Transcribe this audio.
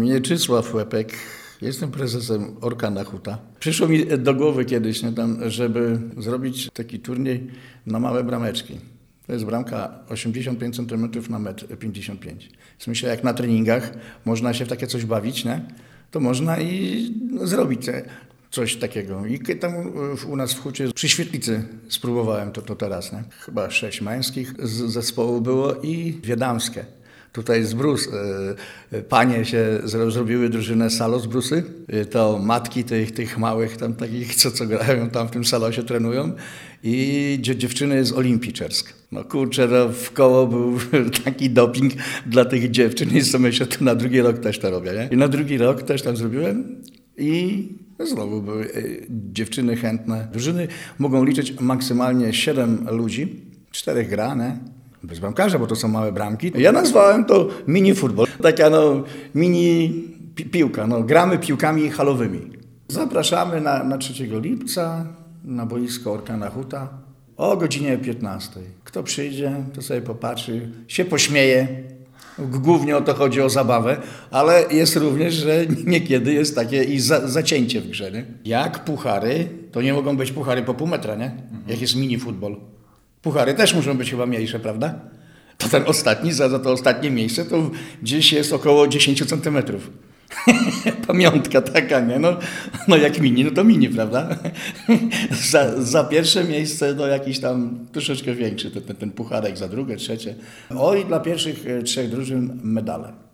Mieczysław Łepek, jestem prezesem Orkana Huta. Przyszło mi do głowy kiedyś, żeby zrobić taki turniej na małe brameczki. To jest bramka 85 cm na 1,55 m. Więc myślę, jak na treningach można się w takie coś bawić, nie? To można i zrobić coś takiego. I tam u nas w Hucie przy świetlicy spróbowałem to teraz. Nie? Chyba 6 męskich z zespołu było i 2 damskie. Tutaj z Brus panie się zrobiły drużynę Salo z Brusy. To matki tych małych tam takich, co grają tam w tym salosie, trenują. I dziewczyny z Olimpii Czersk. No kurczę, w koło był taki doping dla tych dziewczyn i sobie myślę, to na drugi rok też to robię. Nie? I na drugi rok też tam zrobiłem i znowu były dziewczyny chętne. Drużyny mogą liczyć maksymalnie 7 ludzi, 4 gra, nie? Bez bramkarza, bo to są małe bramki. Ja nazwałem to mini futbol. Taka mini piłka. Gramy piłkami halowymi. Zapraszamy na 3 lipca na boisko Orkana Huta o godzinie 15. Kto przyjdzie, to sobie popatrzy, się pośmieje. Głównie o to chodzi o zabawę, ale jest również, że niekiedy jest takie i zacięcie w grze. Nie? Jak puchary, to nie mogą być puchary po pół metra, nie? Jak jest mini futbol. Puchary też muszą być chyba mniejsze, prawda? To ten ostatni, za to ostatnie miejsce, to gdzieś jest około 10 centymetrów. Pamiątka taka, nie? No jak mini, no to mini, prawda? za pierwsze miejsce, jakiś tam troszeczkę większy ten pucharek, za drugie, trzecie. I dla pierwszych 3 drużyn medale.